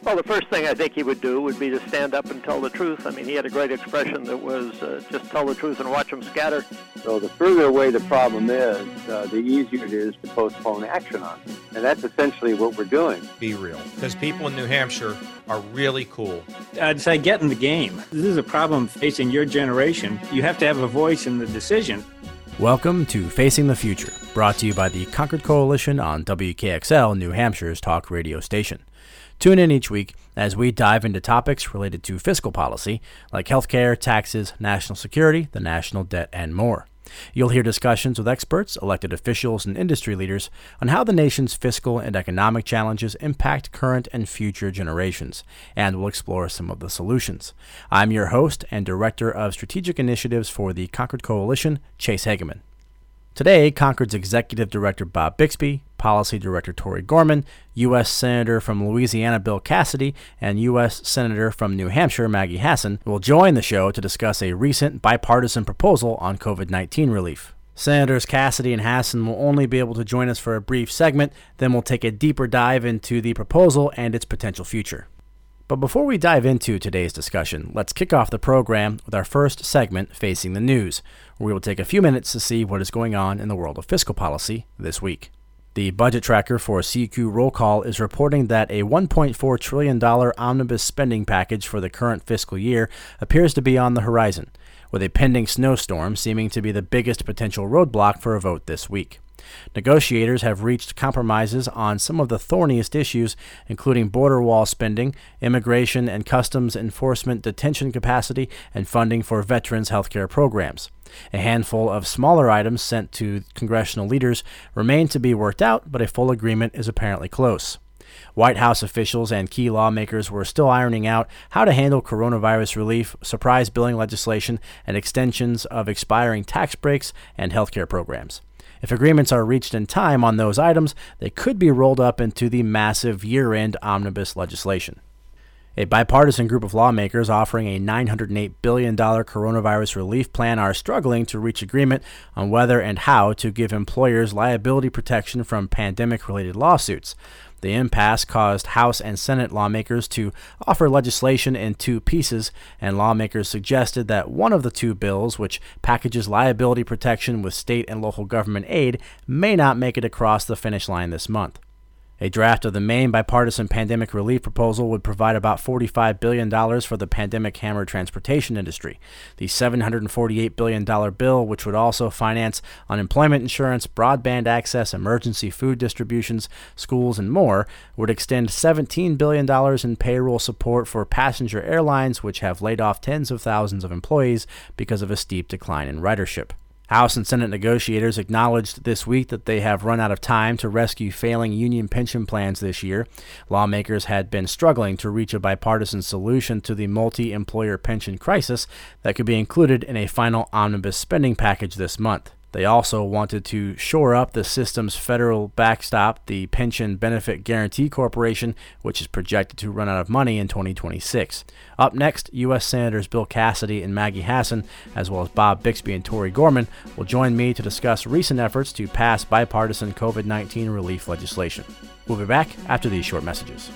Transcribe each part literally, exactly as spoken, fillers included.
Well, the first thing I think he would do would be to stand up and tell the truth. I mean, he had a great expression that was uh, just tell the truth and watch them scatter. So the further away the problem is, uh, the easier it is to postpone action on it. And that's essentially what we're doing. Be real. Because people in New Hampshire are really cool. I'd say get in the game. This is a problem facing your generation. You have to have a voice in the decision. Welcome to Facing the Future, brought to you by the Concord Coalition on W K X L, New Hampshire's talk radio station. Tune in each week as we dive into topics related to fiscal policy, like healthcare, taxes, national security, the national debt, and more. You'll hear discussions with experts, elected officials, and industry leaders on how the nation's fiscal and economic challenges impact current and future generations, and we'll explore some of the solutions. I'm your host and Director of Strategic Initiatives for the Concord Coalition, Chase Hageman. Today, Concord's Executive Director Bob Bixby, Policy Director Tori Gorman, U S Senator from Louisiana Bill Cassidy, and U S Senator from New Hampshire Maggie Hassan will join the show to discuss a recent bipartisan proposal on covid nineteen relief. Senators Cassidy and Hassan will only be able to join us for a brief segment, then we'll take a deeper dive into the proposal and its potential future. But before we dive into today's discussion, let's kick off the program with our first segment, Facing the News, where we will take a few minutes to see what is going on in the world of fiscal policy this week. The budget tracker for C Q Roll Call is reporting that a one point four trillion dollars omnibus spending package for the current fiscal year appears to be on the horizon, with a pending snowstorm seeming to be the biggest potential roadblock for a vote this week. Negotiators have reached compromises on some of the thorniest issues, including border wall spending, immigration and customs enforcement detention capacity, and funding for veterans' health care programs. A handful of smaller items sent to congressional leaders remain to be worked out, but a full agreement is apparently close. White House officials and key lawmakers were still ironing out how to handle coronavirus relief, surprise billing legislation, and extensions of expiring tax breaks and health care programs. If agreements are reached in time on those items, they could be rolled up into the massive year-end omnibus legislation. A bipartisan group of lawmakers offering a nine hundred eight billion dollars coronavirus relief plan are struggling to reach agreement on whether and how to give employers liability protection from pandemic-related lawsuits. The impasse caused House and Senate lawmakers to offer legislation in two pieces, and lawmakers suggested that one of the two bills, which packages liability protection with state and local government aid, may not make it across the finish line this month. A draft of the main bipartisan pandemic relief proposal would provide about forty-five billion dollars for the pandemic-hammered transportation industry. The seven hundred forty-eight billion dollars bill, which would also finance unemployment insurance, broadband access, emergency food distributions, schools, and more, would extend seventeen billion dollars in payroll support for passenger airlines, which have laid off tens of thousands of employees because of a steep decline in ridership. House and Senate negotiators acknowledged this week that they have run out of time to rescue failing union pension plans this year. Lawmakers had been struggling to reach a bipartisan solution to the multi-employer pension crisis that could be included in a final omnibus spending package this month. They also wanted to shore up the system's federal backstop, the Pension Benefit Guaranty Corporation, which is projected to run out of money in twenty twenty-six. Up next, U S Senators Bill Cassidy and Maggie Hassan, as well as Bob Bixby and Tori Gorman, will join me to discuss recent efforts to pass bipartisan covid nineteen relief legislation. We'll be back after these short messages.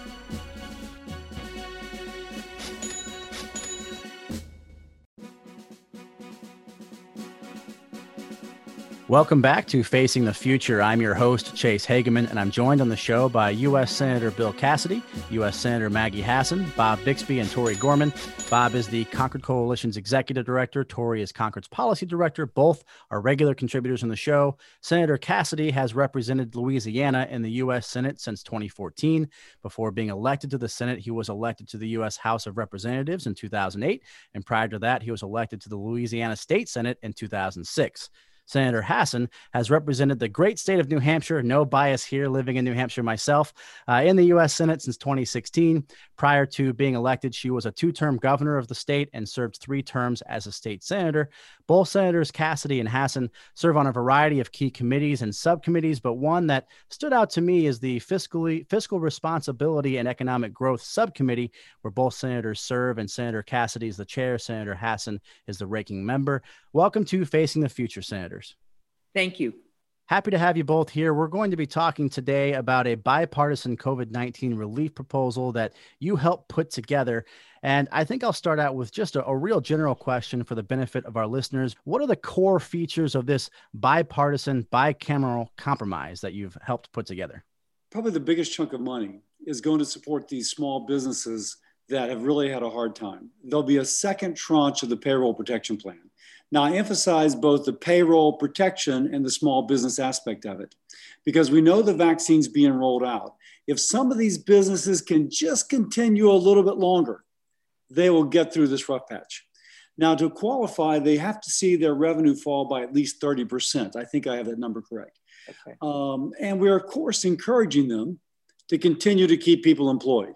Welcome back to Facing the Future. I'm your host, Chase Hageman, and I'm joined on the show by U S Senator Bill Cassidy, U S Senator Maggie Hassan, Bob Bixby, and Tori Gorman. Bob is the Concord Coalition's Executive Director. Tori is Concord's Policy Director. Both are regular contributors on the show. Senator Cassidy has represented Louisiana in the U S Senate since twenty fourteen. Before being elected to the Senate, he was elected to the U S House of Representatives in two thousand eight, and prior to that, he was elected to the Louisiana State Senate in two thousand six. Senator Hassan has represented the great state of New Hampshire, no bias here, living in New Hampshire myself, uh, in the U S Senate since twenty sixteen. Prior to being elected, she was a two-term governor of the state and served three terms as a state senator. Both Senators Cassidy and Hassan serve on a variety of key committees and subcommittees, but one that stood out to me is the fiscally, Fiscal Responsibility and Economic Growth Subcommittee, where both senators serve, and Senator Cassidy is the chair. Senator Hassan is the ranking member. Welcome to Facing the Future, Senators. Thank you. Happy to have you both here. We're going to be talking today about a bipartisan COVID nineteen relief proposal that you helped put together. And I think I'll start out with just a, a real general question for the benefit of our listeners. What are the core features of this bipartisan, bicameral compromise that you've helped put together? Probably the biggest chunk of money is going to support these small businesses that have really had a hard time. There'll be a second tranche of the payroll protection plan. Now, I emphasize both the payroll protection and the small business aspect of it, because we know the vaccine's being rolled out. If some of these businesses can just continue a little bit longer, they will get through this rough patch. Now, to qualify, they have to see their revenue fall by at least thirty percent. I think I have that number correct. Okay. Um, and we're, of course, encouraging them to continue to keep people employed.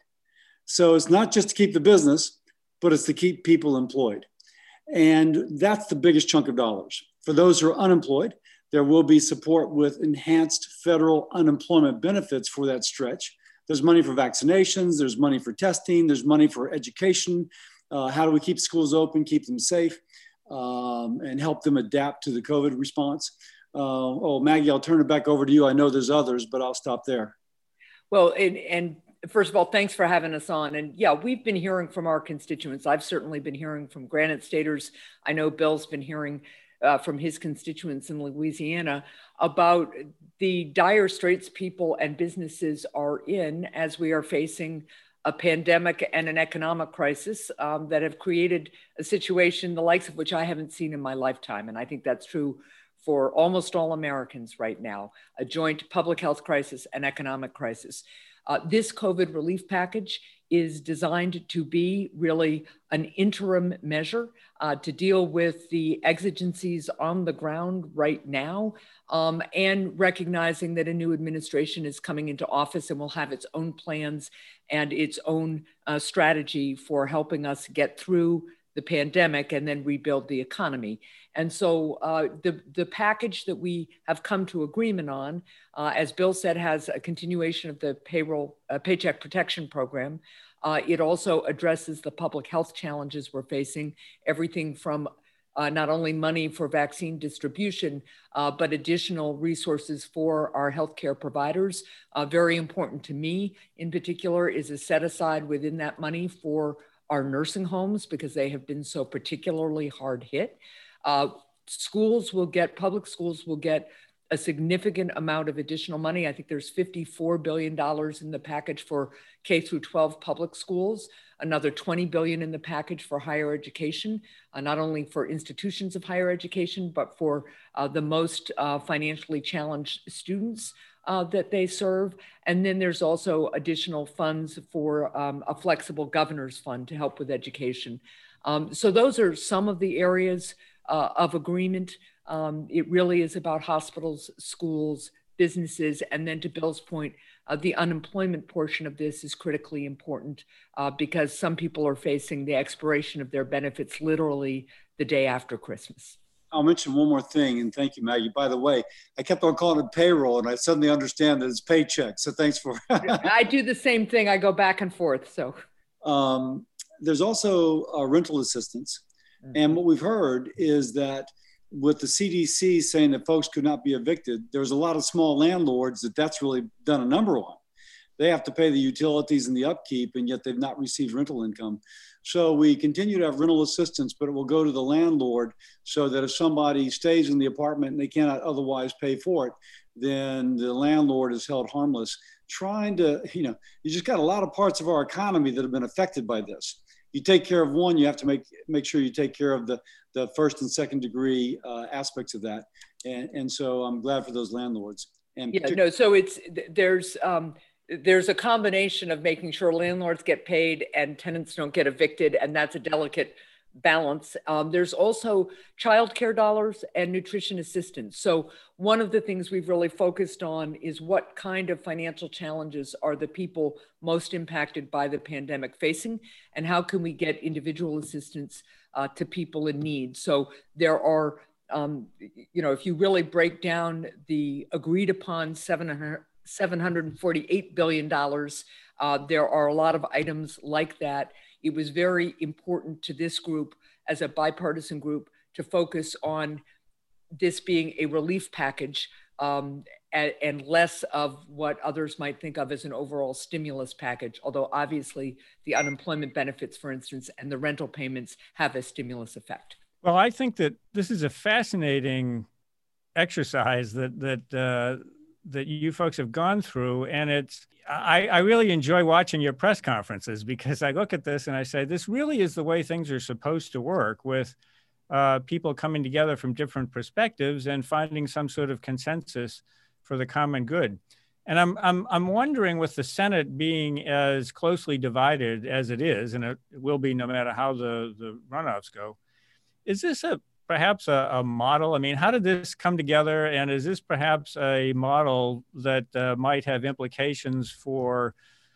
So it's not just to keep the business, but it's to keep people employed. And that's the biggest chunk of dollars. For those who are unemployed, there will be support with enhanced federal unemployment benefits for that stretch. There's money for vaccinations, there's money for testing, there's money for education. Uh, how do we keep schools open, keep them safe, um, and help them adapt to the COVID response? Uh, oh, Maggie, I'll turn it back over to you. I know there's others, but I'll stop there. Well, and, and first of all, thanks for having us on. And yeah, we've been hearing from our constituents. I've certainly been hearing from Granite Staters. I know Bill's been hearing uh, from his constituents in Louisiana about the dire straits people and businesses are in as we are facing a pandemic and an economic crisis um, that have created a situation the likes of which I haven't seen in my lifetime. And I think that's true for almost all Americans right now, a joint public health crisis and economic crisis. Uh, this COVID relief package is designed to be really an interim measure uh, to deal with the exigencies on the ground right now, um, and recognizing that a new administration is coming into office and will have its own plans and its own uh, strategy for helping us get through the pandemic and then rebuild the economy. And so uh, the, the package that we have come to agreement on, uh, as Bill said, has a continuation of the payroll uh, paycheck protection program. Uh, it also addresses the public health challenges we're facing, everything from uh, not only money for vaccine distribution, uh, but additional resources for our healthcare providers. Uh, very important to me in particular is a set aside within that money for our nursing homes because they have been so particularly hard hit. Uh, schools will get, public schools will get a significant amount of additional money. I think there's fifty-four billion dollars in the package for K through twelve public schools, another twenty billion dollars in the package for higher education, uh, not only for institutions of higher education, but for uh, the most uh, financially challenged students Uh, that they serve. And then there's also additional funds for um, a flexible governor's fund to help with education. Um, so those are some of the areas uh, of agreement. Um, it really is about hospitals, schools, businesses, and then to Bill's point, uh, the unemployment portion of this is critically important uh, because some people are facing the expiration of their benefits literally the day after Christmas. I'll mention one more thing, and thank you, Maggie. By the way, I kept on calling it payroll, and I suddenly understand that it's paycheck. So thanks for. I do the same thing. I go back and forth. So um, there's also uh, rental assistance, mm-hmm. and what we've heard is that with the C D C saying that folks could not be evicted, there's a lot of small landlords that that's really done a number on. They have to pay the utilities and the upkeep, and yet they've not received rental income. So we continue to have rental assistance, but it will go to the landlord so that if somebody stays in the apartment and they cannot otherwise pay for it, then the landlord is held harmless. Trying to, you know, you just got a lot of parts of our economy that have been affected by this. You take care of one, you have to make make sure you take care of the, the first and second degree uh, aspects of that. And, and so I'm glad for those landlords. And yeah, no, so it's, there's, um, There's a combination of making sure landlords get paid and tenants don't get evicted, and that's a delicate balance. Um, there's also childcare dollars and nutrition assistance. So one of the things we've really focused on is what kind of financial challenges are the people most impacted by the pandemic facing, and how can we get individual assistance uh, to people in need. So there are, um, you know, if you really break down the agreed upon seven hundred seven hundred forty-eight billion dollars. Uh, there are a lot of items like that. It was very important to this group as a bipartisan group to focus on this being a relief package um, and, and less of what others might think of as an overall stimulus package, although obviously the unemployment benefits, for instance, and the rental payments have a stimulus effect. Well, I think that this is a fascinating exercise that that uh, that you folks have gone through, and it's I, I really enjoy watching your press conferences, because I look at this and I say, this really is the way things are supposed to work, with uh, people coming together from different perspectives and finding some sort of consensus for the common good. And I'm I'm I'm wondering, with the Senate being as closely divided as it is, and it will be no matter how the, the runoffs go, is this a perhaps a, a model? I mean, how did this come together? And is this perhaps a model that uh, might have implications for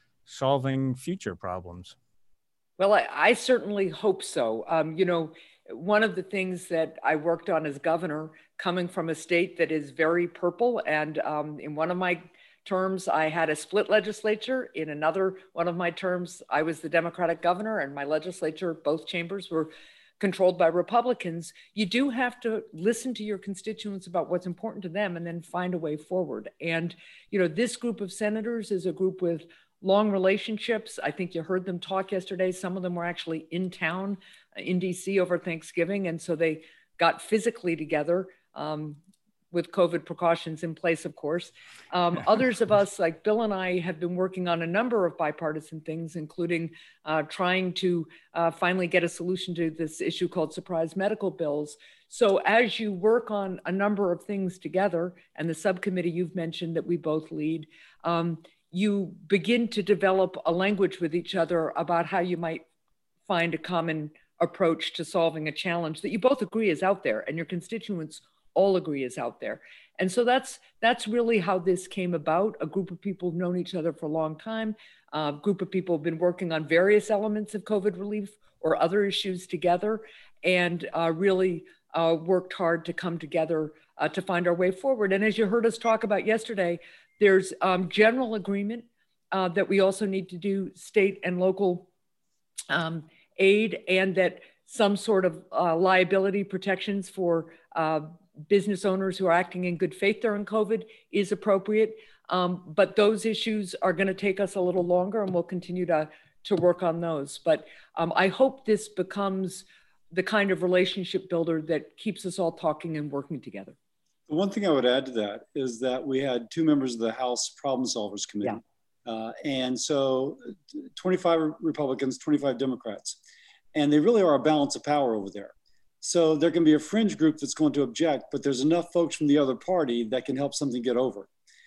solving future problems? Well, I, I certainly hope so. Um, you know, one of the things that I worked on as governor, coming from a state that is very purple, and um, in one of my terms, I had a split legislature. In another one of my terms, I was the Democratic governor, and my legislature, both chambers, were controlled by Republicans. You do have to listen to your constituents about what's important to them and then find a way forward. And, you know, this group of senators is a group with long relationships. I think you heard them talk yesterday. Some of them were actually in town in D C over Thanksgiving. And so they got physically together, um, with COVID precautions in place, of course. Um, others of us, like Bill and I, have been working on a number of bipartisan things, including uh, trying to uh, finally get a solution to this issue called surprise medical bills. So as you work on a number of things together, and the subcommittee you've mentioned that we both lead, um, you begin to develop a language with each other about how you might find a common approach to solving a challenge that you both agree is out there and your constituents all agree is out there. And so that's that's really how this came about. A group of people who've known each other for a long time, a group of people who've been working on various elements of COVID relief or other issues together, and uh, really uh, worked hard to come together uh, to find our way forward. And as you heard us talk about yesterday, there's um, general agreement uh, that we also need to do state and local um, aid, and that some sort of uh, liability protections for uh, business owners who are acting in good faith during COVID is appropriate. Um, but those issues are going to take us a little longer, and we'll continue to, to work on those. But um, I hope this becomes the kind of relationship builder that keeps us all talking and working together. The one thing I would add to that is that we had two members of the House Problem Solvers Committee. Yeah. Uh, and so twenty-five Republicans, twenty-five Democrats. And they really are a balance of power over there. So there can be a fringe group that's going to object, but there's enough folks from the other party that can help something get over.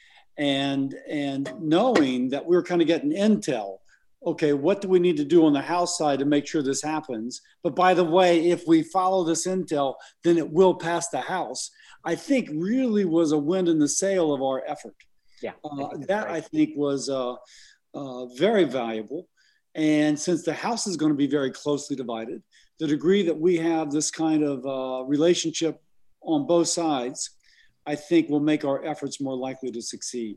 And, and knowing that we're kind of getting intel, okay, what do we need to do on the House side to make sure this happens? But by the way, if we follow this intel, then it will pass the House, I think really was a wind in the sail of our effort. Yeah, uh, I that right. I think was uh, uh, very valuable. And since the House is going to be very closely divided, the degree that we have this kind of uh, relationship on both sides, I think will make our efforts more likely to succeed.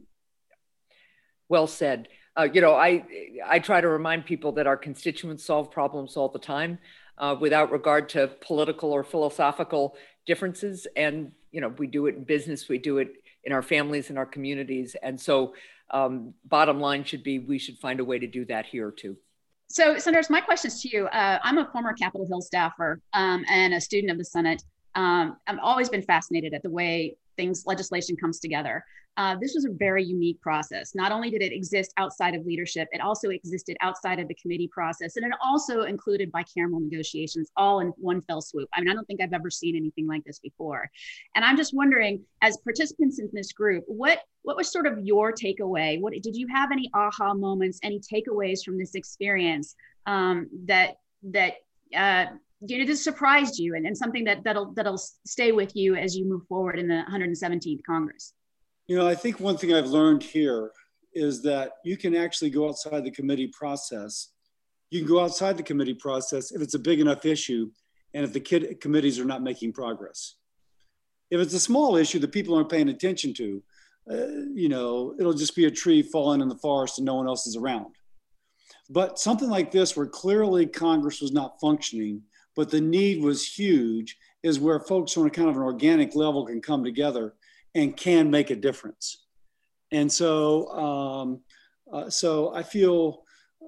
Well said. Uh, you know, I, I try to remind people that our constituents solve problems all the time uh, without regard to political or philosophical differences. And, you know, we do it in business, we do it in our families, in our communities. And so um, bottom line should be, we should find a way to do that here too. So, Senators, my question is to you. Uh, I'm a former Capitol Hill staffer um, and a student of the Senate. Um, I've always been fascinated at the way things, legislation comes together. Uh, this was a very unique process. Not only did it exist outside of leadership, it also existed outside of the committee process, and it also included bicameral negotiations all in one fell swoop. I mean, I don't think I've ever seen anything like this before. And I'm just wondering, as participants in this group, what what was sort of your takeaway? What did you have any aha moments, any takeaways from this experience um, that that uh, you know, this surprised you, and, and something that that'll that'll stay with you as you move forward in the one hundred seventeenth Congress? You know, I think one thing I've learned here is that you can actually go outside the committee process. You can go outside the committee process if it's a big enough issue and if the kid committees are not making progress. If it's a small issue that people aren't paying attention to, uh, you know, it'll just be a tree falling in the forest and no one else is around. But something like this, where clearly Congress was not functioning, but the need was huge, is where folks on a kind of an organic level can come together and can make a difference. And so, um, uh, so I feel,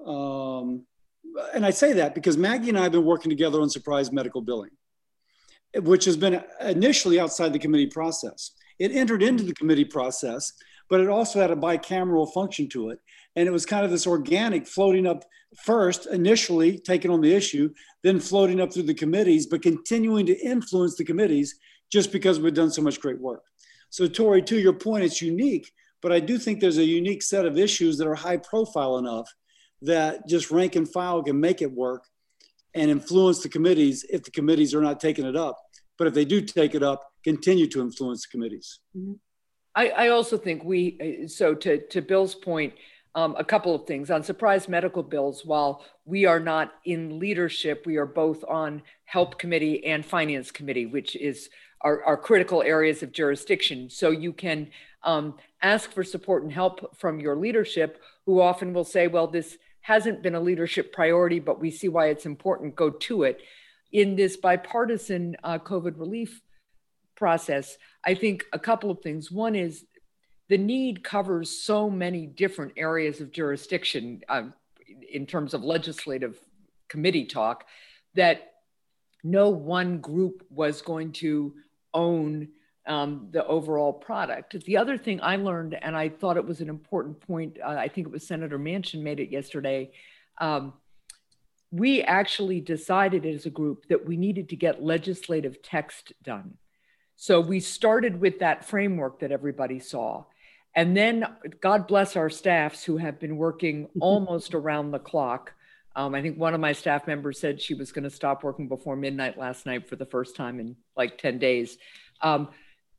um, and I say that because Maggie and I have been working together on surprise medical billing, which has been initially outside the committee process. It entered into the committee process, but it also had a bicameral function to it. And it was kind of this organic floating up first, initially taking on the issue, then floating up through the committees, but continuing to influence the committees just because we've done so much great work. So Tori, to your point, it's unique, but I do think there's a unique set of issues that are high profile enough that just rank and file can make it work and influence the committees if the committees are not taking it up. But if they do take it up, continue to influence the committees. Mm-hmm. I, I also think we, so to, to Bill's point, um, a couple of things. On surprise medical bills, while we are not in leadership, we are both on Help Committee and Finance Committee, which is our, our critical areas of jurisdiction. So you can um, ask for support and help from your leadership, who often will say, well, this hasn't been a leadership priority, but we see why it's important, go to it. In this bipartisan uh, COVID relief process, I think a couple of things. One is the need covers so many different areas of jurisdiction um, in terms of legislative committee talk that no one group was going to own um, the overall product. The other thing I learned, and I thought it was an important point, uh, I think it was Senator Manchin made it yesterday, um, we actually decided as a group that we needed to get legislative text done. So we started with that framework that everybody saw. And then God bless our staffs who have been working almost around the clock. Um, I think one of my staff members said she was going to stop working before midnight last night for the first time in like ten days. Um,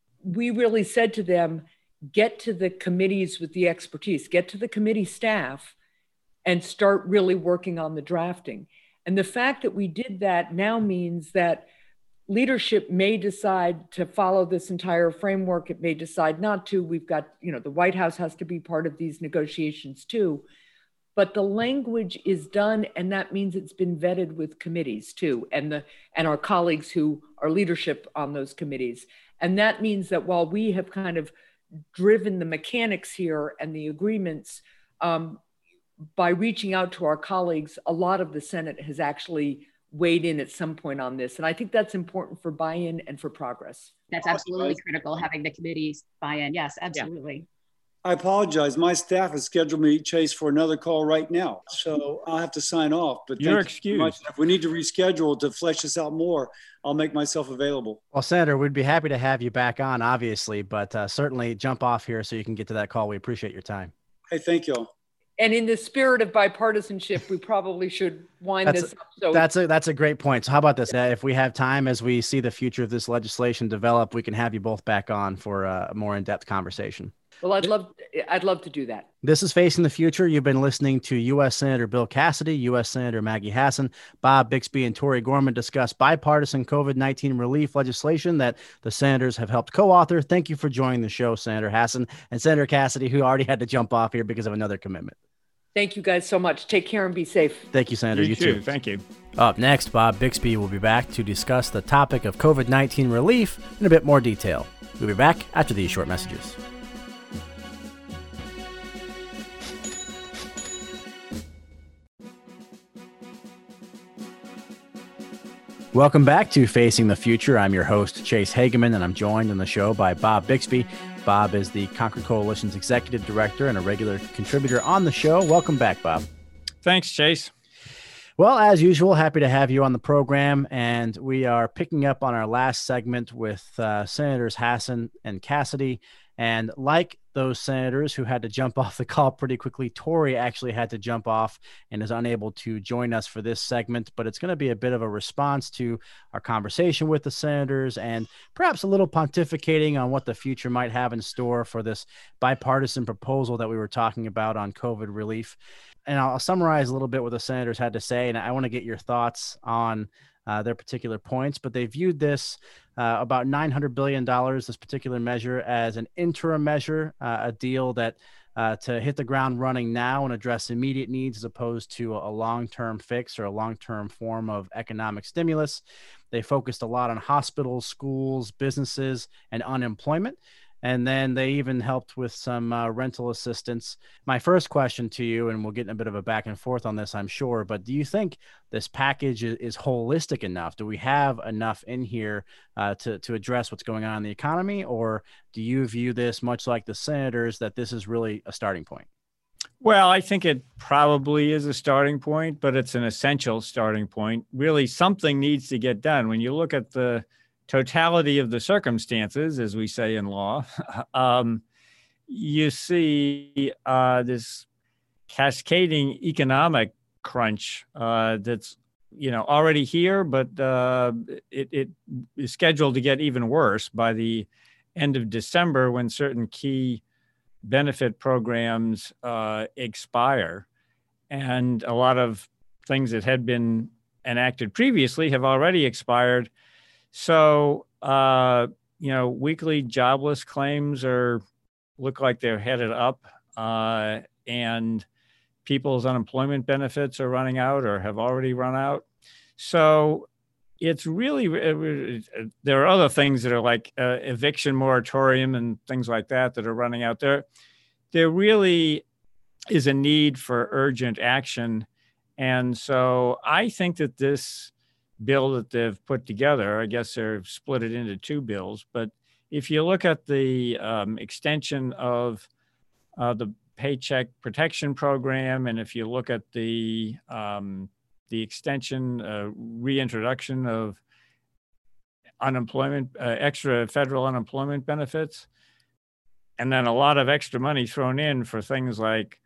we really said to them, get to the committees with the expertise, get to the committee staff and start really working on the drafting. And the fact that we did that now means that leadership may decide to follow this entire framework. It may decide not to. We've got, you know, the White House has to be part of these negotiations too. But the language is done, and that means it's been vetted with committees too, and the and our colleagues who are leadership on those committees. And that means that while we have kind of driven the mechanics here and the agreements, um, by reaching out to our colleagues, a lot of the Senate has actually weighed in at some point on this. And I think that's important for buy-in and for progress. That's absolutely critical, having the committees buy in. Yes, absolutely. Yeah. I apologize. My staff has scheduled me, Chase, for another call right now. So I'll have to sign off. But you're excused. If we need to reschedule to flesh this out more, I'll make myself available. Well, Senator, we'd be happy to have you back on, obviously, but uh, certainly jump off here so you can get to that call. We appreciate your time. Hey, thank you all. And in the spirit of bipartisanship, we probably should wind that's this a, up. So that's a that's a great point. So how about this? Uh, if we have time as we see the future of this legislation develop, we can have you both back on for a more in-depth conversation. Well, I'd love I'd love to do that. This is Facing the Future. You've been listening to U S Senator Bill Cassidy, U S Senator Maggie Hassan, Bob Bixby, and Tori Gorman discuss bipartisan COVID nineteen relief legislation that the senators have helped co-author. Thank you for joining the show, Senator Hassan, and Senator Cassidy, who already had to jump off here because of another commitment. Thank you guys so much. Take care and be safe. Thank you, Senator. You, you too. too. Thank you. Up next, Bob Bixby will be back to discuss the topic of COVID nineteen relief in a bit more detail. We'll be back after these short messages. Welcome back to Facing the Future. I'm your host, Chase Hageman, and I'm joined on the show by Bob Bixby. Bob is the Concord Coalition's executive director and a regular contributor on the show. Welcome back, Bob. Thanks, Chase. Well, as usual, happy to have you on the program, and we are picking up on our last segment with uh, Senators Hassan and Cassidy. And like those senators who had to jump off the call pretty quickly, Tori actually had to jump off and is unable to join us for this segment. But it's going to be a bit of a response to our conversation with the senators and perhaps a little pontificating on what the future might have in store for this bipartisan proposal that we were talking about on COVID relief. And I'll summarize a little bit what the senators had to say, and I want to get your thoughts on uh, their particular points. But they viewed this uh, about nine hundred billion dollars, this particular measure, as an interim measure, uh, a deal that uh, to hit the ground running now and address immediate needs as opposed to a long-term fix or a long-term form of economic stimulus. They focused a lot on hospitals, schools, businesses, and unemployment. And then they even helped with some uh, rental assistance. My first question to you, and we'll get in a bit of a back and forth on this, I'm sure, but do you think this package is, is holistic enough? Do we have enough in here uh, to, to address what's going on in the economy? Or do you view this much like the senators, that this is really a starting point? Well, I think it probably is a starting point, but it's an essential starting point. Really, something needs to get done. When you look at the totality of the circumstances, as we say in law, um, you see uh, this cascading economic crunch uh, that's, you know, already here, but uh, it, it is scheduled to get even worse by the end of December, when certain key benefit programs uh, expire. And a lot of things that had been enacted previously have already expired. So, uh, you know, weekly jobless claims are look like they're headed up, uh, and people's unemployment benefits are running out or have already run out. So it's really, it, it, there are other things that are like uh, eviction moratorium and things like that that are running out there. There really is a need for urgent action. And so I think that this bill that they've put together, I guess they're split it into two bills, but if you look at the um, extension of uh, the Paycheck Protection Program, and if you look at the um, the extension, uh, reintroduction of unemployment, uh, extra federal unemployment benefits, and then a lot of extra money thrown in for things like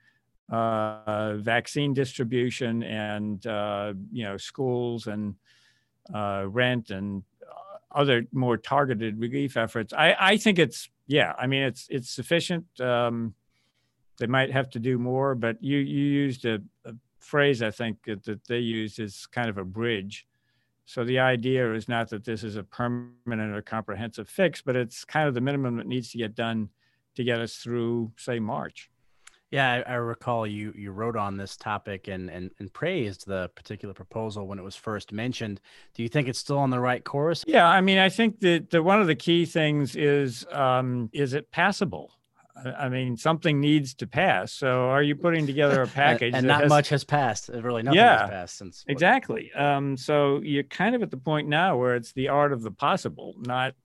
uh, vaccine distribution and uh, you know, schools and uh, rent and other more targeted relief efforts. I, I think it's, yeah, I mean, it's it's sufficient. Um, they might have to do more, but you you used a, a phrase, I think, that, that they used is kind of a bridge. So the idea is not that this is a permanent or comprehensive fix, but it's kind of the minimum that needs to get done to get us through, say, March. Yeah, I, I recall you you wrote on this topic and, and and praised the particular proposal when it was first mentioned. Do you think it's still on the right course? Yeah, I mean, I think that the, one of the key things is, um, is it passable? I mean, something needs to pass. So are you putting together a package? and and not has, much has passed. Really nothing yeah, has passed since. Exactly. Um, so you're kind of at the point now where it's the art of the possible, not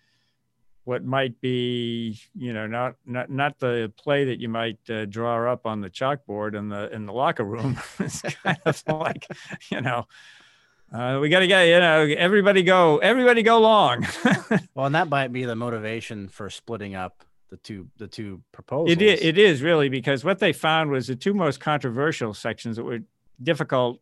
what might be, you know, not not not the play that you might uh, draw up on the chalkboard in the in the locker room. It's kind of like, you know, uh, we got to get, you know, everybody go, everybody go long. Well, and that might be the motivation for splitting up the two the two proposals. It is, it is really, because what they found was the two most controversial sections that were difficult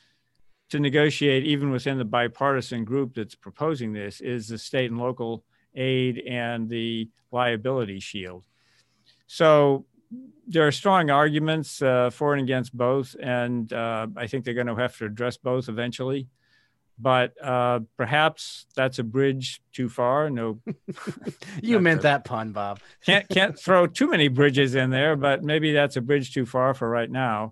to negotiate, even within the bipartisan group that's proposing this, is the state and local aid and the liability shield. So there are strong arguments uh, for and against both, and uh, I think they're going to have to address both eventually. But uh, perhaps that's a bridge too far. No, you meant a, that pun, Bob. can't can't throw too many bridges in there, but maybe that's a bridge too far for right now.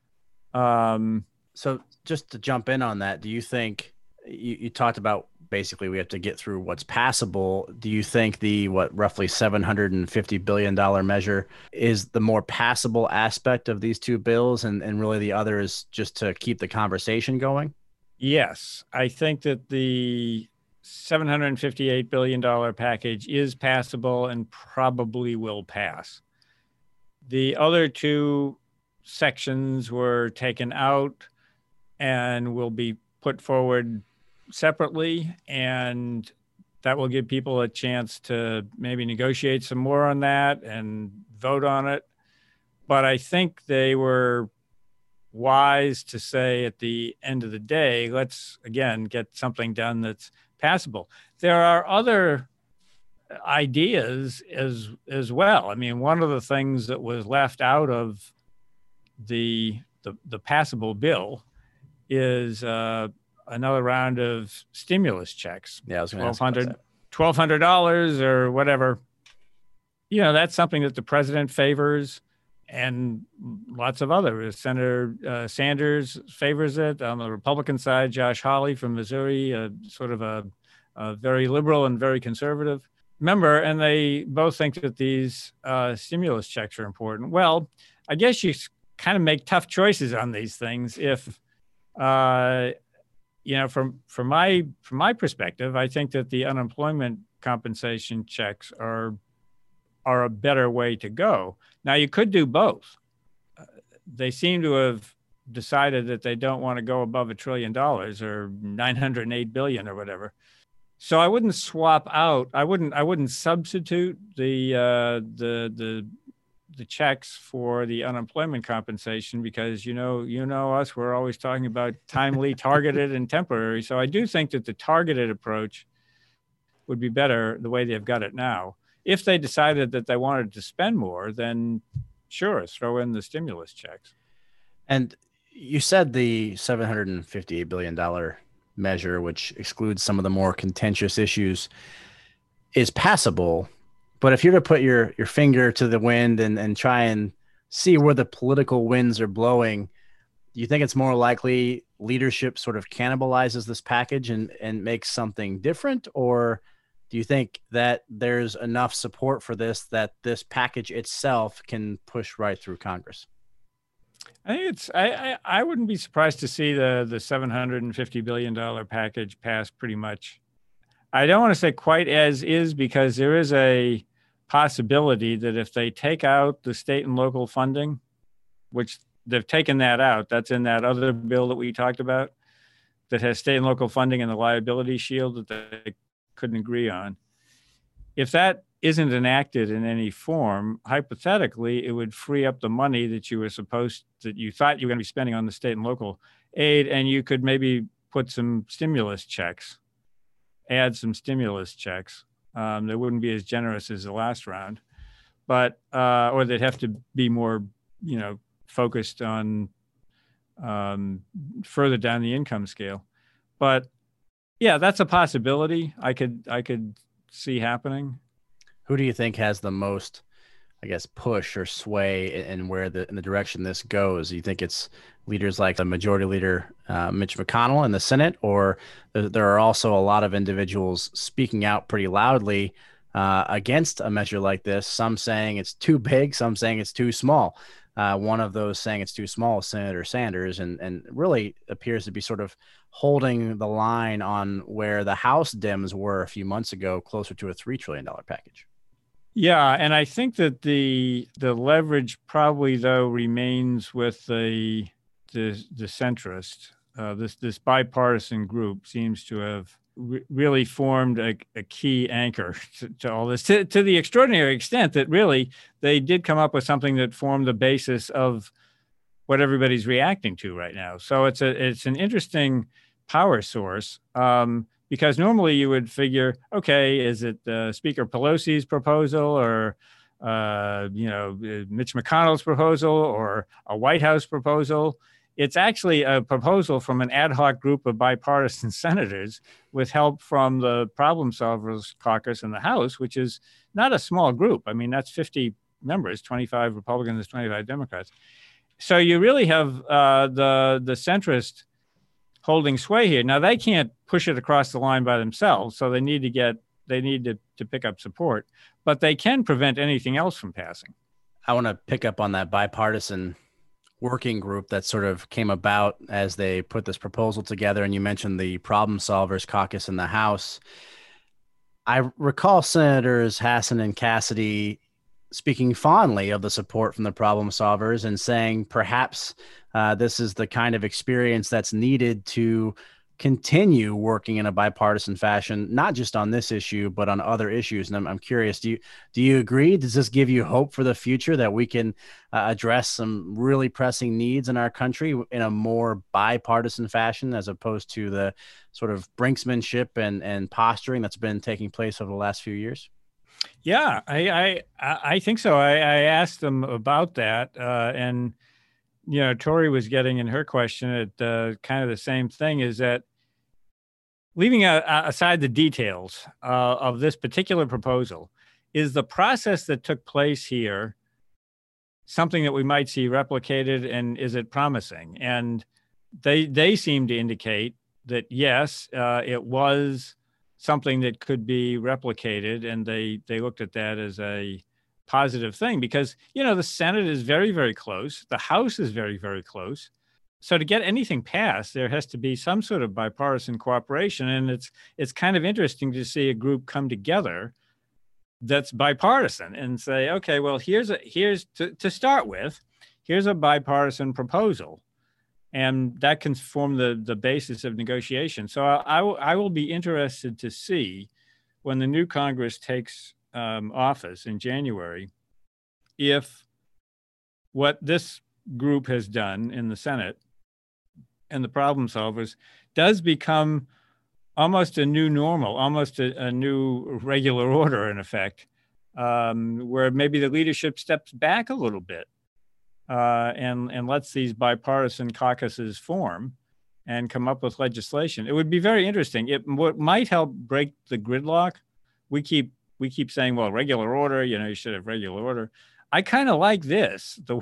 Um, so just to jump in on that, do you think you, you talked about basically we have to get through what's passable? Do you think the what roughly seven hundred fifty billion dollars measure is the more passable aspect of these two bills, and, and really the other is just to keep the conversation going? Yes, I think that the seven hundred fifty-eight billion dollars package is passable and probably will pass. The other two sections were taken out and will be put forward separately, and that will give people a chance to maybe negotiate some more on that and vote on it. But I think they were wise to say at the end of the day, let's again get something done that's passable. There are other ideas as as well. I mean, one of the things that was left out of the the, the passable bill is uh, another round of stimulus checks. Yeah, I was going to ask twelve hundred dollars or whatever. You know, that's something that the president favors, and lots of others. Senator uh, Sanders favors it. On the Republican side, Josh Hawley from Missouri, uh, sort of a, a very liberal and very conservative. remember, and they both think that these uh, stimulus checks are important. Well, I guess you kind of make tough choices on these things. If, uh, you know, from from my from my perspective, I think that the unemployment compensation checks are are a better way to go. Now, you could do both. Uh, they seem to have decided that they don't want to go above a trillion dollars or nine hundred eight billion or whatever. So I wouldn't swap out. I wouldn't. I wouldn't substitute the uh, the the the checks for the unemployment compensation, because you know you know us. We're always talking about timely, targeted, and temporary. So I do think that the targeted approach would be better the way they've got it now. If they decided that they wanted to spend more, then sure, throw in the stimulus checks. And you said the seven hundred fifty-eight billion dollars measure, which excludes some of the more contentious issues, is passable. But if you're to put your your finger to the wind and, and try and see where the political winds are blowing, do you think it's more likely leadership sort of cannibalizes this package and, and makes something different? Or do you think that there's enough support for this that this package itself can push right through Congress? I think it's. I, I, I wouldn't be surprised to see the the seven hundred fifty billion dollars package pass pretty much. I don't want to say quite as is, because there is a possibility that if they take out the state and local funding, which they've taken that out, that's in that other bill that we talked about, that has state and local funding and the liability shield that they couldn't agree on. If that isn't enacted in any form, hypothetically, it would free up the money that you were supposed, that you thought you were going to be spending on the state and local aid, and you could maybe put some stimulus checks, add some stimulus checks. Um, they wouldn't be as generous as the last round, but uh, or they'd have to be more, you know, focused on um, further down the income scale. But yeah, that's a possibility. I could I could see happening. Who do you think has the most, I guess, push or sway in where the in the direction this goes? Do you think it's leaders like the Majority Leader uh, Mitch McConnell in the Senate, or there, there are also a lot of individuals speaking out pretty loudly uh, against a measure like this? Some saying it's too big, some saying it's too small. Uh, one of those saying it's too small is Senator Sanders, and and really appears to be sort of holding the line on where the House Dems were a few months ago, closer to a three trillion dollars package. Yeah, and I think that the the leverage probably, though, remains with the the, the centrist. Uh, this this bipartisan group seems to have re- really formed a, a key anchor to, to all this, to, to the extraordinary extent that really they did come up with something that formed the basis of what everybody's reacting to right now. So it's a it's an interesting power source. Um, Because normally you would figure, okay, is it uh, Speaker Pelosi's proposal, or uh, you know Mitch McConnell's proposal, or a White House proposal? It's actually a proposal from an ad hoc group of bipartisan senators with help from the Problem Solvers Caucus in the House, which is not a small group. I mean, that's fifty members, twenty-five Republicans, twenty-five Democrats. So you really have uh, the the centrist holding sway here. Now, they can't push it across the line by themselves, so they need to get they need to, to pick up support, but they can prevent anything else from passing. I want to pick up on that bipartisan working group that sort of came about as they put this proposal together, and you mentioned the Problem Solvers Caucus in the House. I recall Senators Hassan and Cassidy speaking fondly of the support from the Problem Solvers and saying perhaps uh, this is the kind of experience that's needed to continue working in a bipartisan fashion, not just on this issue, but on other issues. And I'm, I'm curious, do you, do you agree? Does this give you hope for the future that we can uh, address some really pressing needs in our country in a more bipartisan fashion, as opposed to the sort of brinksmanship and, and posturing that's been taking place over the last few years? Yeah, I I, I think so. I, I asked them about that, uh, and you know, Tori was getting in her question at uh, kind of the same thing, is that leaving a, aside the details uh, of this particular proposal, is the process that took place here something that we might see replicated, and is it promising? And they they seem to indicate that yes, uh, it was something that could be replicated, and they they looked at that as a positive thing because, you know, the Senate is very, very close. The House is very, very close. So to get anything passed, there has to be some sort of bipartisan cooperation. And it's it's kind of interesting to see a group come together that's bipartisan and say, okay, well, here's a here's to, to start with, here's a bipartisan proposal. And that can form the, the basis of negotiation. So I, I, I will be interested to see when the new Congress takes um, office in January, if what this group has done in the Senate and the problem solvers does become almost a new normal, almost a, a new regular order, in effect, um, where maybe the leadership steps back a little bit. Uh, and, and lets these bipartisan caucuses form and come up with legislation. It would be very interesting. It what might help break the gridlock. We keep we keep saying, well, regular order, you know, you should have regular order. I kind of like this, the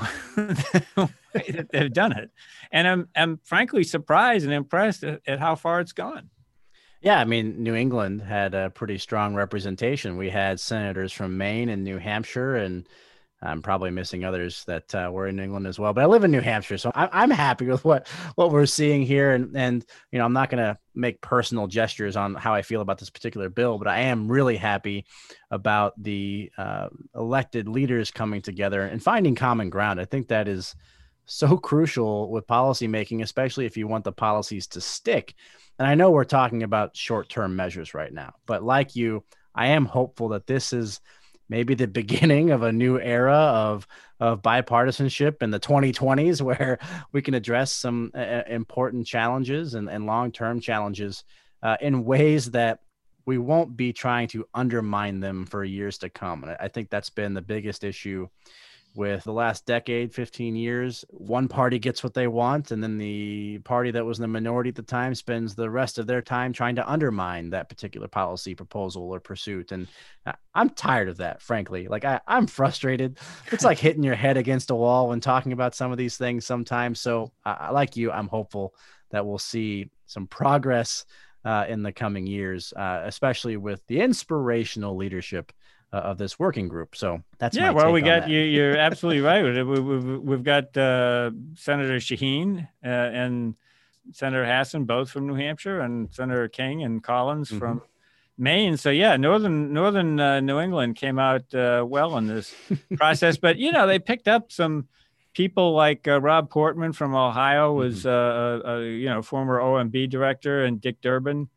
way that they've done it. And I'm, I'm frankly surprised and impressed at, at how far it's gone. Yeah, I mean, New England had a pretty strong representation. We had senators from Maine and New Hampshire, and I'm probably missing others that uh, were in England as well, but I live in New Hampshire, so I, I'm happy with what, what we're seeing here. And, and, you know, I'm not going to make personal gestures on how I feel about this particular bill, but I am really happy about the uh, elected leaders coming together and finding common ground. I think that is so crucial with policymaking, especially if you want the policies to stick. And I know we're talking about short-term measures right now, but like you, I am hopeful that this is maybe the beginning of a new era of of bipartisanship in the twenty twenties, where we can address some uh, important challenges and, and long-term challenges uh, in ways that we won't be trying to undermine them for years to come. And I think that's been the biggest issue with the last decade, fifteen years. One party gets what they want, and then the party that was in the minority at the time spends the rest of their time trying to undermine that particular policy proposal or pursuit. And I'm tired of that, frankly. Like I, I'm frustrated. It's like hitting your head against a wall when talking about some of these things sometimes. So I, like you, I'm hopeful that we'll see some progress uh, in the coming years, uh, especially with the inspirational leadership Uh, of this working group. So that's yeah. My well, take we on got that. you. You're absolutely right. We, we've we've got uh, Senator Shaheen uh, and Senator Hassan, both from New Hampshire, and Senator King and Collins mm-hmm. from Maine. So yeah, northern northern uh, New England came out uh, well in this process. But you know, they picked up some people like uh, Rob Portman from Ohio, was mm-hmm. uh, a, a you know former O M B director, and Dick Durbin.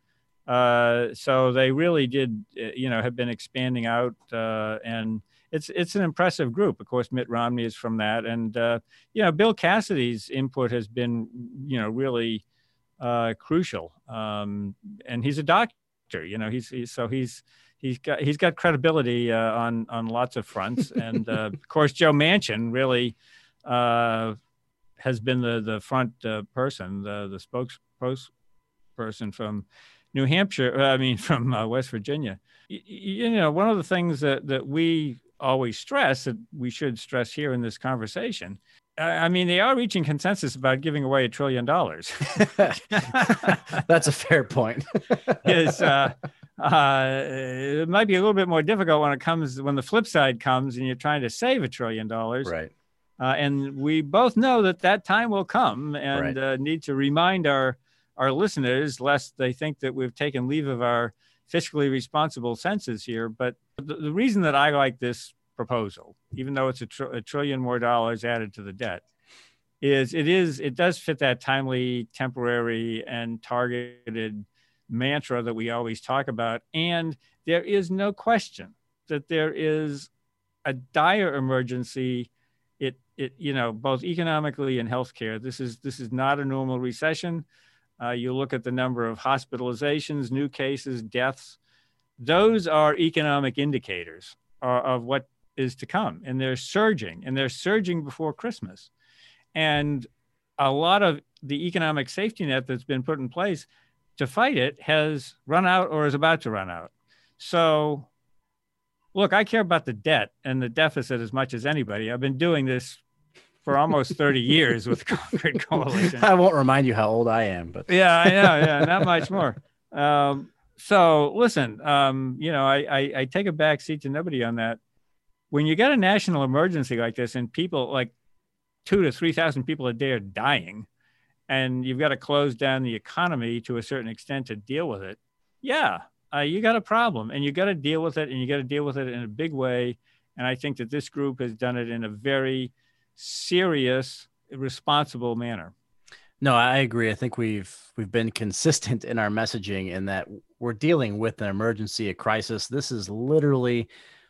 Uh, so they really did, you know, have been expanding out, uh, and it's it's an impressive group. Of course, Mitt Romney is from that, and uh, you know, Bill Cassidy's input has been, you know, really uh, crucial. Um, and he's a doctor, you know, he's, he's so he's he's got he's got credibility uh, on on lots of fronts, and uh, of course, Joe Manchin really uh, has been the the front uh, person, the the spokesperson from New Hampshire, I mean, from uh, West Virginia. You, you know, one of the things that, that we always stress, that we should stress here in this conversation, I, I mean, they are reaching consensus about giving away a trillion dollars. That's a fair point. is, uh, uh, it might be a little bit more difficult when it comes, when the flip side comes and you're trying to save a trillion dollars. Right. Uh, and we both know that that time will come, and right. uh, need to remind our our listeners, lest they think that we've taken leave of our fiscally responsible senses here. But the, the reason that I like this proposal, even though it's a, tr- a trillion more dollars added to the debt, is it is it does fit that timely, temporary, and targeted mantra that we always talk about. And there is no question that there is a dire emergency. It it you know both economically and healthcare. This is this is not a normal recession. Uh, you look at the number of hospitalizations, new cases, deaths. Those are economic indicators uh, of what is to come. And they're surging, and they're surging before Christmas. And a lot of the economic safety net that's been put in place to fight it has run out or is about to run out. So, look, I care about the debt and the deficit as much as anybody. I've been doing this for almost thirty years with Concord Coalition. I won't remind you how old I am, but yeah, I know. Yeah, not much more. Um, so listen, um, you know, I, I, I take a back seat to nobody on that. When you got a national emergency like this and people like two to three thousand people a day are dying, and you've got to close down the economy to a certain extent to deal with it. Yeah, uh, you got a problem, and you got to deal with it, and you got to deal with it in a big way. And I think that this group has done it in a very serious, responsible manner. No, I agree. I think we've we've been consistent in our messaging in that we're dealing with an emergency, a crisis. This is literally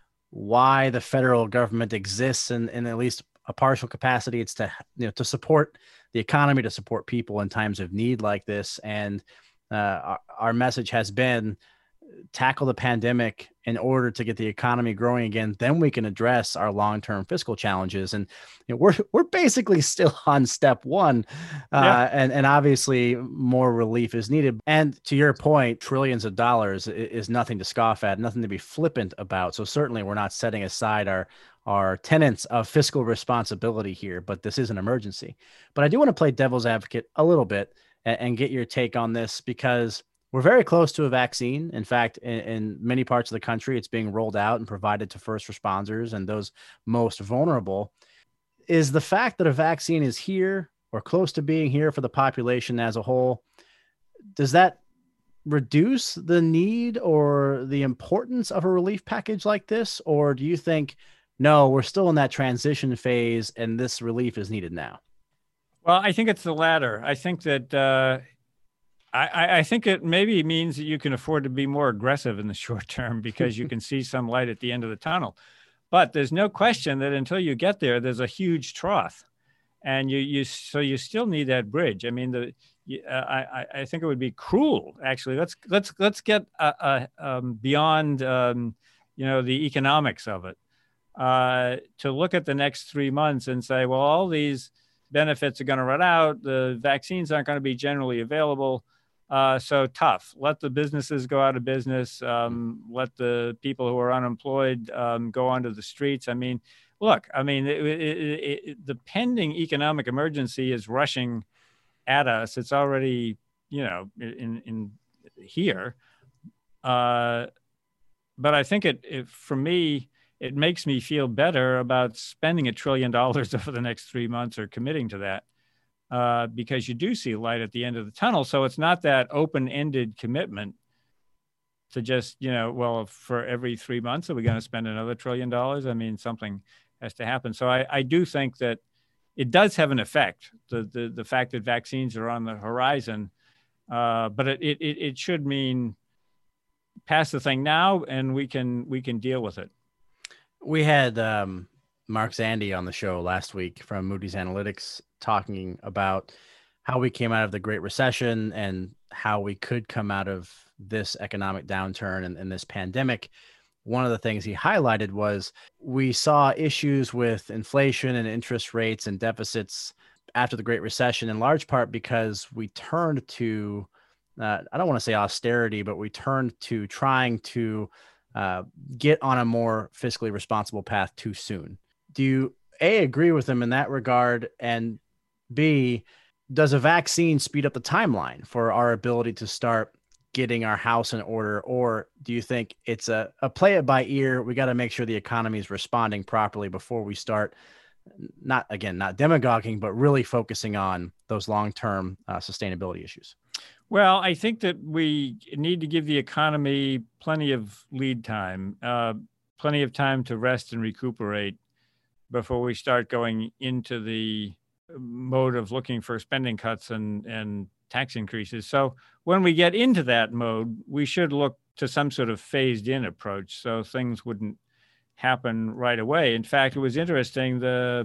why the federal government exists in, in at least a partial capacity. It's to, you know, to support the economy, to support people in times of need like this. And uh, our, our message has been tackle the pandemic in order to get the economy growing again. Then we can address our long-term fiscal challenges. And you know, we're we're basically still on step one, uh, yeah. and and obviously more relief is needed. And to your point, trillions of dollars is nothing to scoff at, nothing to be flippant about. So certainly we're not setting aside our our tenets of fiscal responsibility here, but this is an emergency. But I do want to play devil's advocate a little bit and, and get your take on this, because we're very close to a vaccine. In fact, in, in many parts of the country, it's being rolled out and provided to first responders and those most vulnerable. Is the fact that a vaccine is here or close to being here for the population as a whole, does that reduce the need or the importance of a relief package like this? Or do you think, no, we're still in that transition phase and this relief is needed now? Well, I think it's the latter. I think that uh, I, I think it maybe means that you can afford to be more aggressive in the short term because you can see some light at the end of the tunnel. But there's no question that until you get there, there's a huge trough, and you you so you still need that bridge. I mean, the uh, I I think it would be cruel, actually. Let's let's let's get uh, uh, um, beyond um, you know the economics of it uh, to look at the next three months and say, well, all these benefits are going to run out. The vaccines aren't going to be generally available. Uh, so tough. Let the businesses go out of business. Um, let the people who are unemployed um, go onto the streets. I mean, look, I mean, it, it, it, it, the pending economic emergency is rushing at us. It's already, you know, in, in here. Uh, but I think it, it, for me, it makes me feel better about spending a trillion dollars over the next three months or committing to that. Uh, because you do see light at the end of the tunnel. So it's not that open-ended commitment to just, you know, well, for every three months, are we going to spend another trillion dollars? I mean, something has to happen. So I, I do think that it does have an effect, the the, the fact that vaccines are on the horizon. Uh, but it, it it should mean pass the thing now, and we can we can deal with it. We had um, Mark Zandi on the show last week from Moody's Analytics, talking about how we came out of the Great Recession and how we could come out of this economic downturn and, and this pandemic. One of the things he highlighted was we saw issues with inflation and interest rates and deficits after the Great Recession, in large part because we turned to, uh, I don't want to say austerity, but we turned to trying to uh, get on a more fiscally responsible path too soon. Do you, A, agree with him in that regard? And B, does a vaccine speed up the timeline for our ability to start getting our house in order? Or do you think it's a, a play it by ear? We got to make sure the economy is responding properly before we start, not, again, not demagoguing, but really focusing on those long-term uh, sustainability issues? Well, I think that we need to give the economy plenty of lead time, uh, plenty of time to rest and recuperate before we start going into the mode of looking for spending cuts and, and tax increases. So when we get into that mode, we should look to some sort of phased in approach so things wouldn't happen right away. In fact, it was interesting, the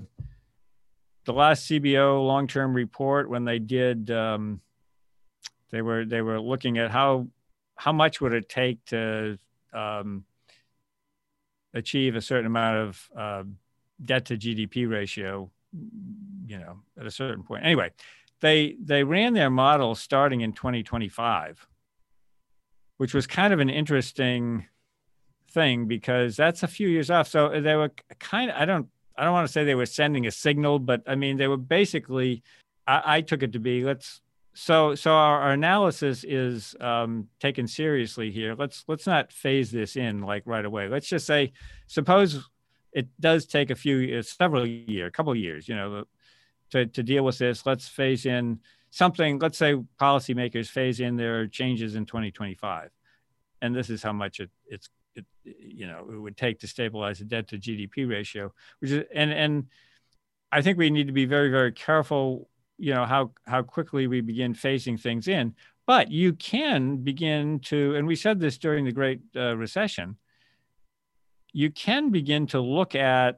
the last C B O long-term report, when they did, um, they were they were looking at how how much would it take to um, achieve a certain amount of uh, debt to G D P ratio, you know, at a certain point. Anyway, they they ran their model starting in twenty twenty-five, which was kind of an interesting thing because that's a few years off. So they were kind of, I don't I don't want to say they were sending a signal, but I mean, they were basically, I, I took it to be, let's so so our, our analysis is um, taken seriously here. Let's let's not phase this in like right away. Let's just say, suppose it does take a few, uh, several years, a couple of years, you know, to, to deal with this. Let's phase in something. Let's say policymakers phase in their changes in twenty twenty-five, and this is how much it it's it, you know it would take to stabilize the debt to G D P ratio, which is and and I think we need to be very very careful. You know, how, how quickly we begin phasing things in, but you can begin to, and we said this during the Great uh, Recession, you can begin to look at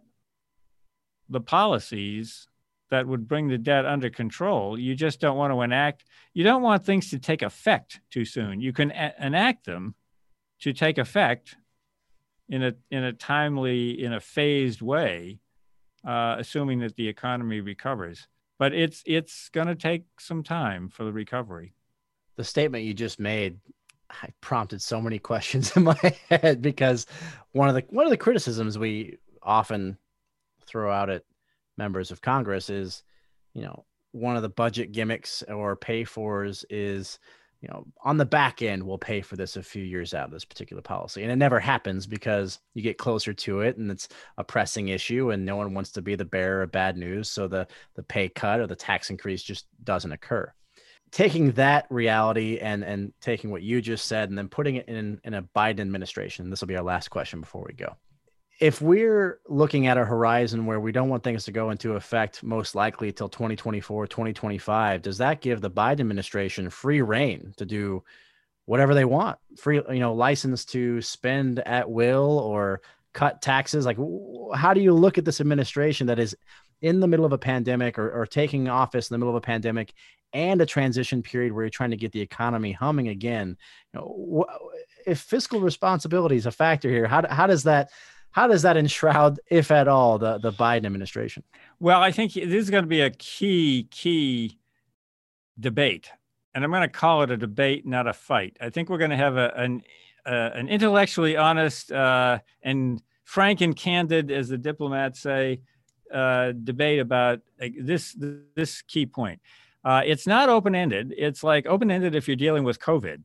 the policies that would bring the debt under control. You just don't want to enact, you don't want things to take effect too soon. You can a- enact them to take effect in a, in a timely, in a phased way, uh, assuming that the economy recovers. But it's it's going to take some time for the recovery. The statement you just made, I prompted so many questions in my head, because one of the one of the criticisms we often throw out at members of Congress is, you know, one of the budget gimmicks or pay-fors is, you know, on the back end, we'll pay for this a few years out, this particular policy. And it never happens because you get closer to it and it's a pressing issue and no one wants to be the bearer of bad news. So the, the pay cut or the tax increase just doesn't occur. Taking that reality and, and taking what you just said and then putting it in, in a Biden administration, this will be our last question before we go. If we're looking at a horizon where we don't want things to go into effect most likely till twenty twenty-four, twenty twenty-five, does that give the Biden administration free reign to do whatever they want? Free, you know, license to spend at will or cut taxes? Like, how do you look at this administration that is in the middle of a pandemic or, or taking office in the middle of a pandemic and a transition period where you're trying to get the economy humming again? You know, if fiscal responsibility is a factor here, how, how does that How does that enshroud, if at all, the, the Biden administration? Well, I think this is going to be a key, key debate. And I'm going to call it a debate, not a fight. I think we're going to have a, an, uh, an intellectually honest uh, and frank and candid, as the diplomats say, uh, debate about like, this, this key point. Uh, it's not open-ended. It's like open-ended if you're dealing with COVID.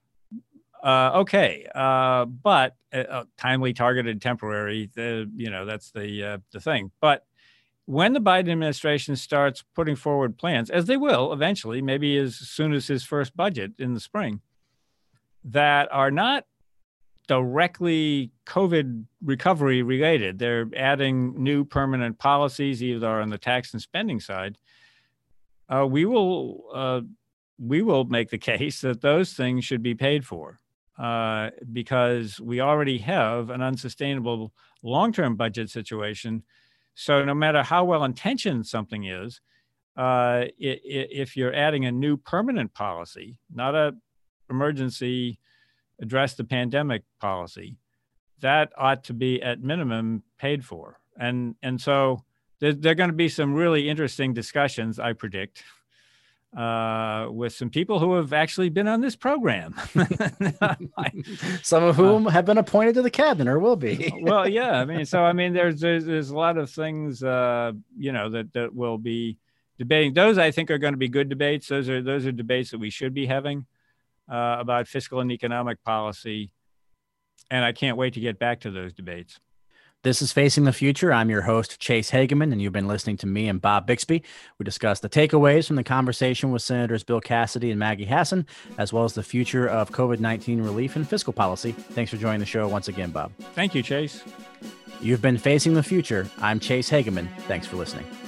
Uh, okay, uh, but uh, timely, targeted, temporary. The you know that's the uh, the thing. But when the Biden administration starts putting forward plans, as they will eventually, maybe as soon as his first budget in the spring, that are not directly COVID recovery related, they're adding new permanent policies, either on the tax and spending side. Uh, we will uh, we will make the case that those things should be paid for. Uh, because we already have an unsustainable long-term budget situation. So no matter how well-intentioned something is, uh, it, it, if you're adding a new permanent policy, not a emergency address the pandemic policy, that ought to be at minimum paid for. And, and so there, there are going to be some really interesting discussions, I predict, uh, with some people who have actually been on this program. Some of whom uh, have been appointed to the cabinet or will be. Well, yeah. I mean, so, I mean, there's, there's, there's a lot of things, uh, you know, that, that will be debating. Those, I think, are going to be good debates. Those are, those are debates that we should be having uh, about fiscal and economic policy. And I can't wait to get back to those debates. This is Facing the Future. I'm your host, Chase Hageman, and you've been listening to me and Bob Bixby. We discussed the takeaways from the conversation with Senators Bill Cassidy and Maggie Hassan, as well as the future of COVID nineteen relief and fiscal policy. Thanks for joining the show once again, Bob. Thank you, Chase. You've been Facing the Future. I'm Chase Hageman. Thanks for listening.